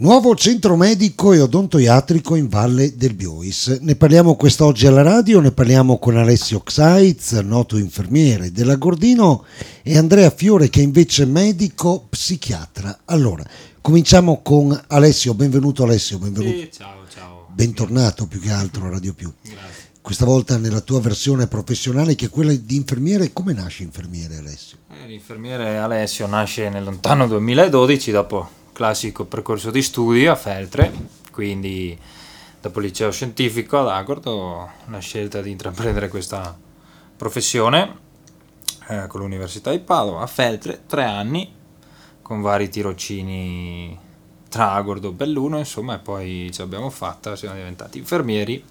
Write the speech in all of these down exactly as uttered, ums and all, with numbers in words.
Nuovo centro medico e odontoiatrico in Valle del Biois. Ne parliamo quest'oggi alla radio, ne parliamo con Alessio Xaiz, noto infermiere della Gordino, e Andrea Fiore, che è invece medico psichiatra. Allora, cominciamo con Alessio. Benvenuto Alessio, benvenuto. Sì, ciao, ciao. Bentornato più che altro a Radio Più. Grazie. Questa volta nella tua versione professionale, che è quella di infermiere. Come nasce infermiere, Alessio? Eh, l'infermiere Alessio nasce nel lontano duemiladodici, dopo classico percorso di studi a Feltre, quindi dopo il liceo scientifico ad Agordo, la scelta di intraprendere questa professione eh, con l'Università di Padova a Feltre, tre anni con vari tirocini tra Agordo e Belluno, insomma, e poi ce l'abbiamo fatta, siamo diventati infermieri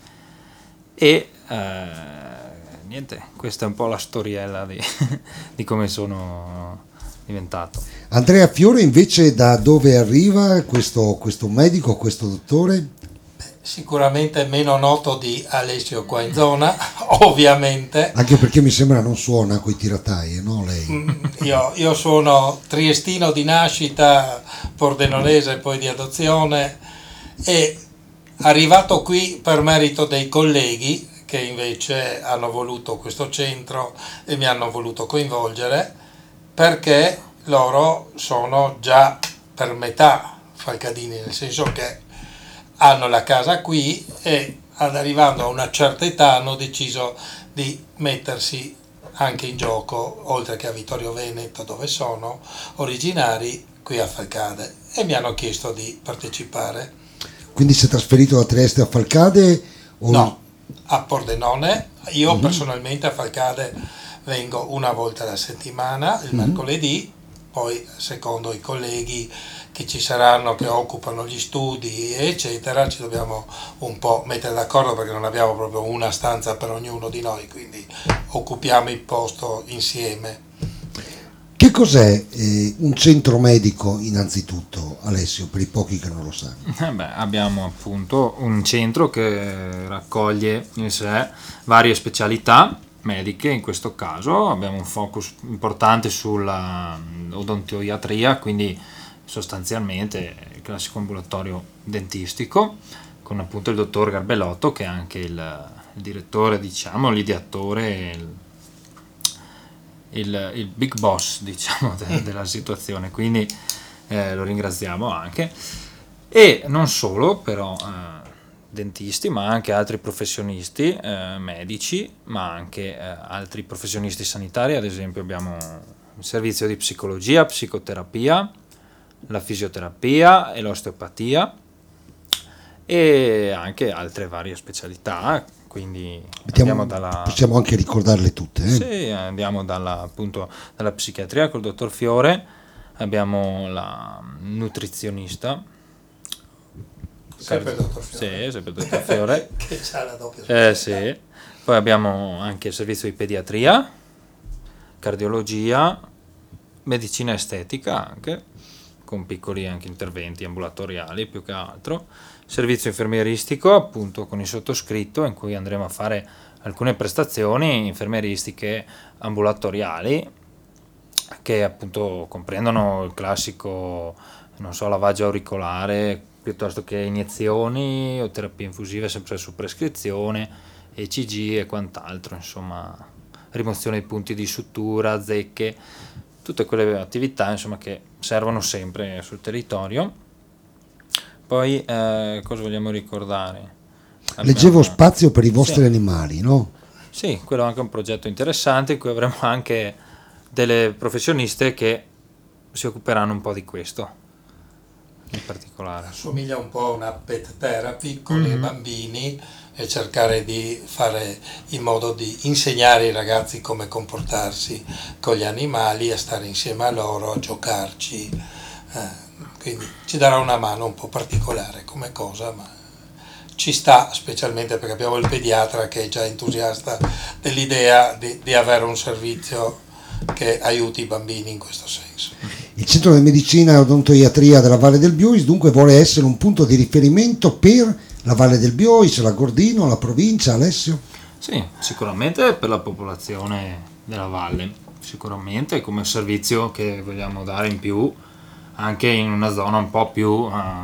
e eh, niente, questa è un po' la storiella di, di come sono diventato. Andrea Fiore invece, da dove arriva questo, questo medico, questo dottore? Sicuramente meno noto di Alessio qua in zona, ovviamente. Anche perché mi sembra non suona coi tiratai, no lei? Io, io sono triestino di nascita, pordenonese poi di adozione, e arrivato qui per merito dei colleghi che invece hanno voluto questo centro e mi hanno voluto coinvolgere, perché loro sono già per metà falcadini, nel senso che hanno la casa qui e arrivando a una certa età hanno deciso di mettersi anche in gioco, oltre che a Vittorio Veneto dove sono originari, qui a Falcade, e mi hanno chiesto di partecipare. Quindi si è trasferito da Trieste a Falcade? O... No, a Pordenone. Io Mm-hmm. personalmente a Falcade vengo una volta alla settimana, il Mm-hmm. mercoledì, poi secondo i colleghi che ci saranno, che occupano gli studi eccetera, ci dobbiamo un po' mettere d'accordo, perché non abbiamo proprio una stanza per ognuno di noi, quindi occupiamo il posto insieme. Che cos'è eh, un centro medico innanzitutto, Alessio, per i pochi che non lo sanno? Eh beh, abbiamo appunto un centro che raccoglie in sé varie specialità mediche. In questo caso abbiamo un focus importante sulla odontoiatria, quindi sostanzialmente il classico ambulatorio dentistico, con appunto il dottor Garbellotto, che è anche il, il direttore, diciamo, l'ideatore, il, il, il big boss, diciamo, de, della situazione, quindi eh, lo ringraziamo anche. E non solo però eh, dentisti, ma anche altri professionisti eh, medici, ma anche eh, altri professionisti sanitari. Ad esempio abbiamo il servizio di psicologia, psicoterapia, la fisioterapia e l'osteopatia, e anche altre varie specialità, quindi Mettiamo, andiamo dalla, possiamo anche ricordarle tutte. Eh? sì, andiamo dalla, appunto, dalla psichiatria col dottor Fiore, abbiamo la nutrizionista, Sempre il dottor Fiore. Sì, sempre il dottor Fiore. Che c'ha la doppia Eh sì. Poi abbiamo anche il servizio di pediatria, cardiologia, medicina estetica anche, con piccoli anche interventi ambulatoriali più che altro, servizio infermieristico appunto con il sottoscritto, in cui andremo a fare alcune prestazioni infermieristiche ambulatoriali che appunto comprendono il classico, non so, lavaggio auricolare, piuttosto che iniezioni o terapie infusive sempre su prescrizione, E C G e quant'altro, insomma, rimozione di punti di sutura, zecche, tutte quelle attività insomma che servono sempre sul territorio. Poi eh, cosa vogliamo ricordare? Leggevo Abbiamo... spazio per i vostri sì. animali, no? Sì, quello è anche un progetto interessante, in cui avremo anche delle professioniste che si occuperanno un po' di questo in particolare. Assomiglia un po' a una pet therapy con Mm-hmm. i bambini, e cercare di fare in modo di insegnare ai ragazzi come comportarsi con gli animali, a stare insieme a loro, a giocarci, eh, quindi ci darà una mano un po' particolare come cosa, ma ci sta, specialmente perché abbiamo il pediatra che è già entusiasta dell'idea di, di avere un servizio che aiuti i bambini in questo senso. Il centro di medicina e odontoiatria della Valle del Biois dunque vuole essere un punto di riferimento per la Valle del Biois, la Gordino, la provincia, Alessio? Sì, sicuramente per la popolazione della valle, sicuramente come servizio che vogliamo dare in più anche in una zona un po' più uh,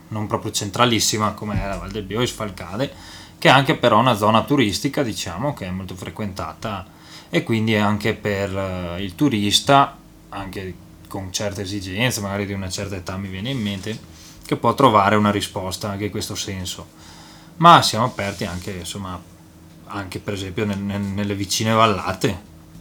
non proprio centralissima come è la Val del Biois, Falcade, che è anche però una zona turistica, diciamo, che è molto frequentata, e quindi è anche per eh, il turista, anche con certe esigenze, magari di una certa età mi viene in mente, che può trovare una risposta anche in questo senso. Ma siamo aperti anche, insomma, anche per esempio nel, nel, nelle vicine vallate,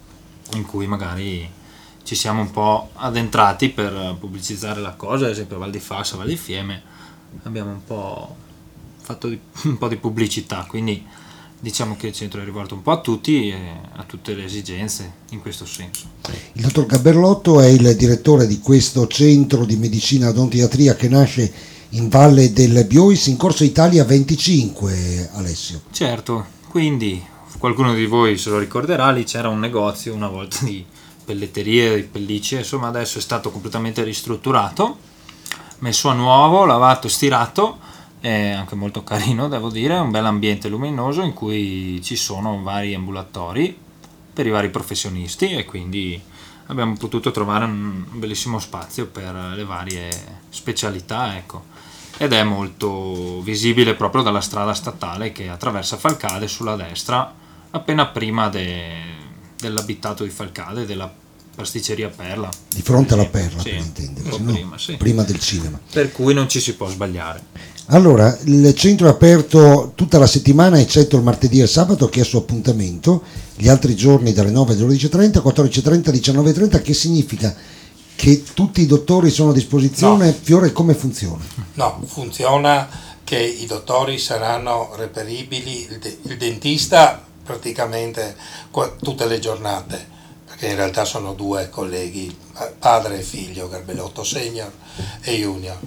in cui magari ci siamo un po' addentrati per pubblicizzare la cosa, ad esempio Val di Fassa, Val di Fiemme, abbiamo un po' fatto di, un po' di pubblicità, quindi diciamo che il centro è rivolto un po' a tutti e a tutte le esigenze in questo senso. Il dottor Gabellotto è il direttore di questo centro di medicina odontiatria che nasce in Valle del Biois in Corso Italia venticinque, Alessio. Certo, quindi qualcuno di voi se lo ricorderà, lì c'era un negozio una volta di pelletterie, di pellicce, insomma adesso è stato completamente ristrutturato, messo a nuovo, lavato, stirato, è anche molto carino, devo dire, è un bel ambiente luminoso in cui ci sono vari ambulatori per i vari professionisti e quindi abbiamo potuto trovare un bellissimo spazio per le varie specialità, ecco. Ed è molto visibile proprio dalla strada statale che attraversa Falcade sulla destra, appena prima de, dell'abitato di Falcade, della pasticceria Perla. Di fronte alla Perla, sì, per intenderci, no? no? prima, sì. Prima del cinema. Per cui non ci si può sbagliare. Allora, il centro è aperto tutta la settimana eccetto il martedì e il sabato che è su appuntamento, gli altri giorni dalle nove alle dodici e trenta, quattordici e trenta, diciannove e trenta, che significa che tutti i dottori sono a disposizione? No. Fiore, come funziona? No, funziona che i dottori saranno reperibili, il, de- il dentista praticamente qua, tutte le giornate, perché in realtà sono due colleghi, padre e figlio, Garbellotto Senior e Junior,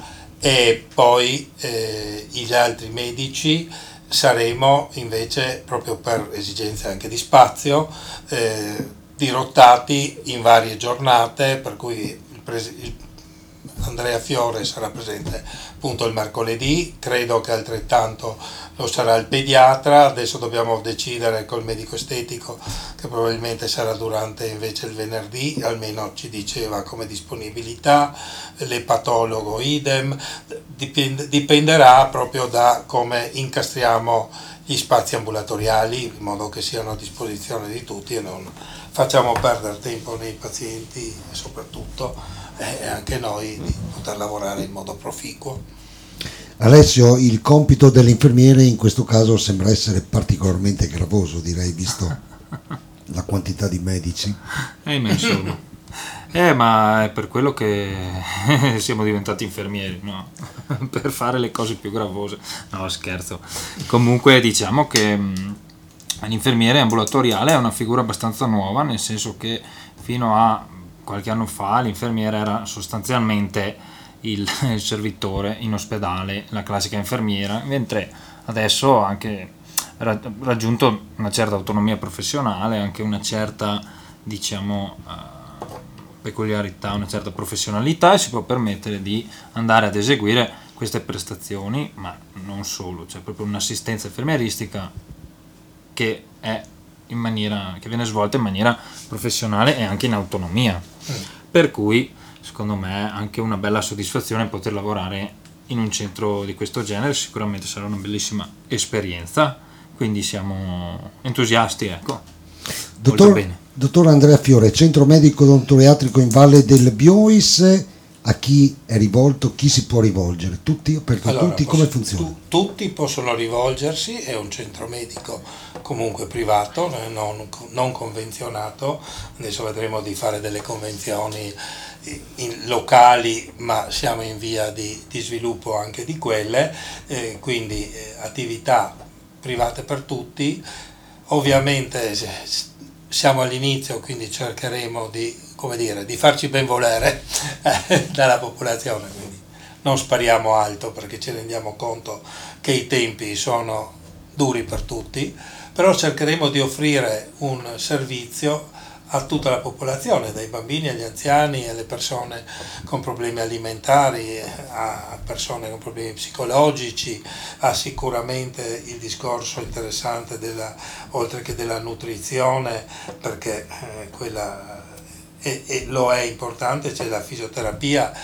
e poi eh, gli altri medici saremo invece, proprio per esigenze anche di spazio, eh, dirottati in varie giornate, per cui il pres- il Andrea Fiore sarà presente appunto il mercoledì, credo che altrettanto lo sarà il pediatra, adesso dobbiamo decidere col medico estetico che probabilmente sarà durante invece il venerdì, almeno ci diceva come disponibilità, l'epatologo idem, dipende, dipenderà proprio da come incastriamo gli spazi ambulatoriali in modo che siano a disposizione di tutti e non facciamo perdere tempo nei pazienti e soprattutto eh, anche noi di poter lavorare in modo proficuo. Alessio, il compito dell'infermiere in questo caso sembra essere particolarmente gravoso, direi, visto la quantità di medici. Eh, ma insomma, eh, ma è per quello che siamo diventati infermieri, no? Per fare le cose più gravose. No, scherzo. Comunque diciamo che mh, l'infermiere ambulatoriale è una figura abbastanza nuova, nel senso che fino a qualche anno fa l'infermiere era sostanzialmente il, il servitore in ospedale, la classica infermiera, mentre adesso ha anche raggiunto una certa autonomia professionale, anche una certa, diciamo, uh, peculiarità, una certa professionalità, e si può permettere di andare ad eseguire queste prestazioni, ma non solo, c'è proprio un'assistenza infermieristica che è in maniera che viene svolta in maniera professionale e anche in autonomia, mm. per cui secondo me è anche una bella soddisfazione poter lavorare in un centro di questo genere, sicuramente sarà una bellissima esperienza, quindi siamo entusiasti, ecco. Dottor, bene. Dottor Andrea Fiore, centro medico odontoiatrico in Valle del Biois, a chi è rivolto, chi si può rivolgere? Tutti, aperto allora, a tutti, come funziona? Tu, tutti possono rivolgersi, è un centro medico comunque privato, non, non convenzionato, adesso vedremo di fare delle convenzioni in locali, ma siamo in via di, di sviluppo anche di quelle, eh, quindi eh, attività private per tutti, ovviamente siamo all'inizio, quindi cercheremo di, come dire, di farci ben volere eh, dalla popolazione, quindi non spariamo alto perché ci rendiamo conto che i tempi sono duri per tutti, però cercheremo di offrire un servizio a tutta la popolazione, dai bambini agli anziani, alle persone con problemi alimentari, a persone con problemi psicologici, a sicuramente il discorso interessante della, oltre che della nutrizione, perché eh, quella è, è, lo è importante, c'è la fisioterapia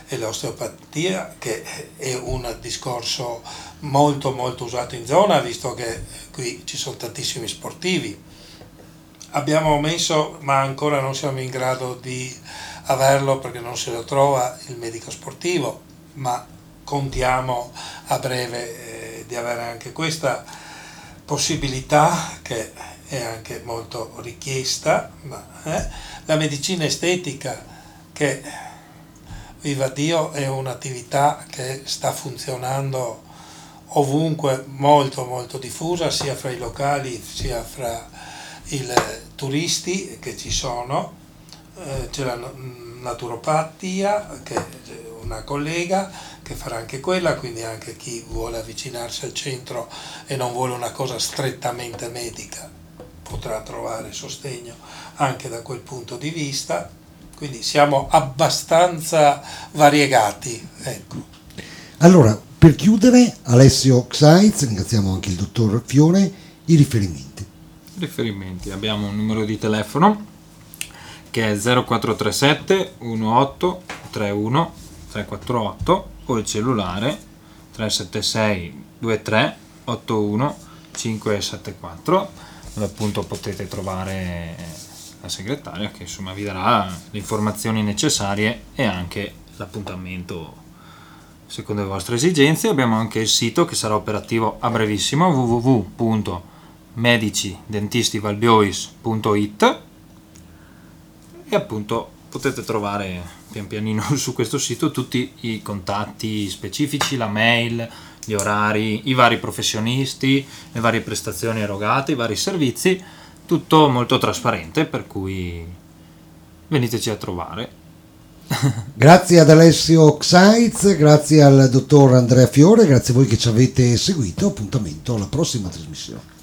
e l'osteopatia, che è un discorso molto molto usato in zona, visto che qui ci sono tantissimi sportivi. Abbiamo messo, ma ancora non siamo in grado di averlo perché non se lo trova il medico sportivo, ma contiamo a breve eh, di avere anche questa possibilità, che è anche molto richiesta. Ma, eh, la medicina estetica, che viva Dio è un'attività che sta funzionando ovunque, molto molto diffusa, sia fra i locali sia fra i turisti che ci sono. Eh, c'è la naturopatia, che è una collega che farà anche quella, quindi anche chi vuole avvicinarsi al centro e non vuole una cosa strettamente medica potrà trovare sostegno anche da quel punto di vista, quindi siamo abbastanza variegati, ecco. Allora, per chiudere, Alessio Xaiz, ringraziamo anche il dottor Fiore, i riferimenti. Riferimenti, abbiamo un numero di telefono che è zero quattro tre sette uno otto tre uno tre quattro otto o il cellulare tre sette sei due tre otto uno cinque sette quattro, dove appunto potete trovare la segretaria che insomma vi darà le informazioni necessarie e anche l'appuntamento secondo le vostre esigenze. Abbiamo anche il sito che sarà operativo a brevissimo, w w w punto medici dentisti valbiois punto i t, e appunto potete trovare pian pianino su questo sito tutti i contatti specifici, la mail, gli orari, i vari professionisti, le varie prestazioni erogate, i vari servizi, tutto molto trasparente, per cui veniteci a trovare. Grazie ad Alessio Xaiz, grazie al dottor Andrea Fiore, grazie a voi che ci avete seguito, appuntamento alla prossima trasmissione.